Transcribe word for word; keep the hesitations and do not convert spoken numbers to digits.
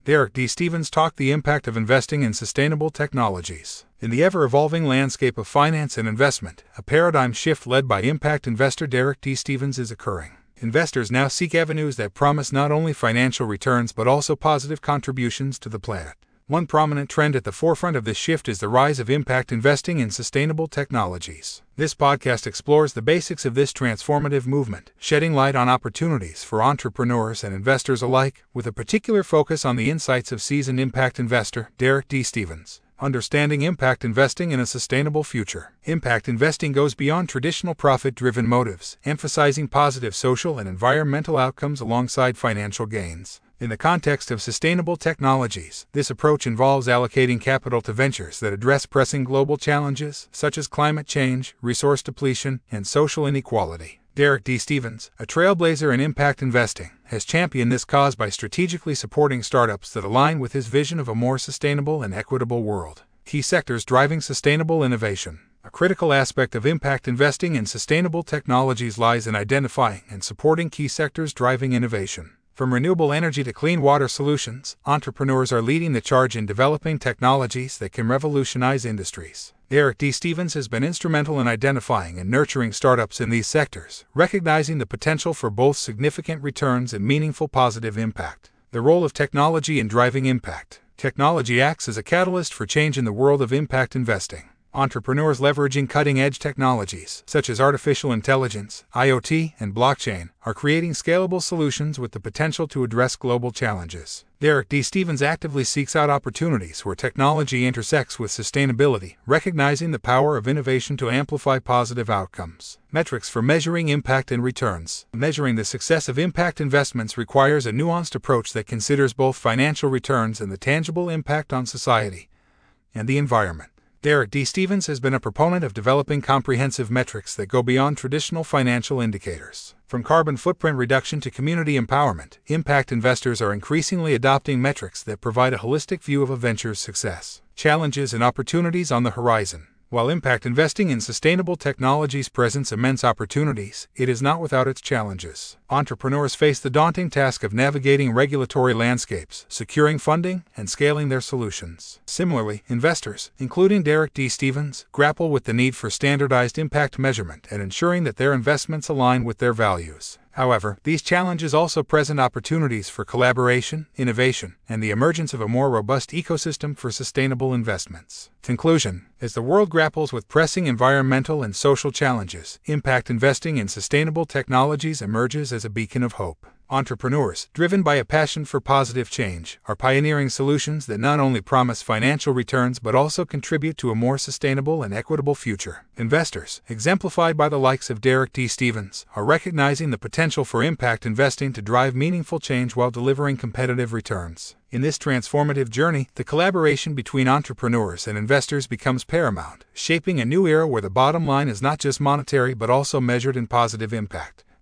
Derek D. Stevens talked the impact of investing in sustainable technologies. In the ever-evolving landscape of finance and investment, a paradigm shift led by impact investor Derek D. Stevens is occurring. Investors now seek avenues that promise not only financial returns but also positive contributions to the planet. One prominent trend at the forefront of this shift is the rise of impact investing in sustainable technologies. This podcast explores the basics of this transformative movement, shedding light on opportunities for entrepreneurs and investors alike, with a particular focus on the insights of seasoned impact investor Derek D. Stevens. Understanding impact investing in a sustainable future. Impact investing goes beyond traditional profit-driven motives, emphasizing positive social and environmental outcomes alongside financial gains. In the context of sustainable technologies, this approach involves allocating capital to ventures that address pressing global challenges, such as climate change, resource depletion, and social inequality. Derek D. Stevens, a trailblazer in impact investing, has championed this cause by strategically supporting startups that align with his vision of a more sustainable and equitable world. Key sectors driving sustainable innovation. A critical aspect of impact investing in sustainable technologies lies in identifying and supporting key sectors driving innovation. From renewable energy to clean water solutions, entrepreneurs are leading the charge in developing technologies that can revolutionize industries. Derek D. Stevens has been instrumental in identifying and nurturing startups in these sectors, recognizing the potential for both significant returns and meaningful positive impact. The role of technology in driving impact. Technology acts as a catalyst for change in the world of impact investing. Entrepreneurs leveraging cutting-edge technologies, such as artificial intelligence, I o T, and blockchain, are creating scalable solutions with the potential to address global challenges. Derek D. Stevens actively seeks out opportunities where technology intersects with sustainability, recognizing the power of innovation to amplify positive outcomes. Metrics for measuring impact and returns. Measuring the success of impact investments requires a nuanced approach that considers both financial returns and the tangible impact on society and the environment. Derek D. Stevens has been a proponent of developing comprehensive metrics that go beyond traditional financial indicators. From carbon footprint reduction to community empowerment, impact investors are increasingly adopting metrics that provide a holistic view of a venture's success. Challenges and opportunities on the horizon. While impact investing in sustainable technologies presents immense opportunities, it is not without its challenges. Entrepreneurs face the daunting task of navigating regulatory landscapes, securing funding, and scaling their solutions. Similarly, investors, including Derek D. Stevens, grapple with the need for standardized impact measurement and ensuring that their investments align with their values. However, these challenges also present opportunities for collaboration, innovation, and the emergence of a more robust ecosystem for sustainable investments. Conclusion. As the world grapples with pressing environmental and social challenges, impact investing in sustainable technologies emerges as a beacon of hope. Entrepreneurs, driven by a passion for positive change, are pioneering solutions that not only promise financial returns but also contribute to a more sustainable and equitable future. Investors, exemplified by the likes of Derek D. Stevens, are recognizing the potential for impact investing to drive meaningful change while delivering competitive returns. In this transformative journey, the collaboration between entrepreneurs and investors becomes paramount, shaping a new era where the bottom line is not just monetary but also measured in positive impact.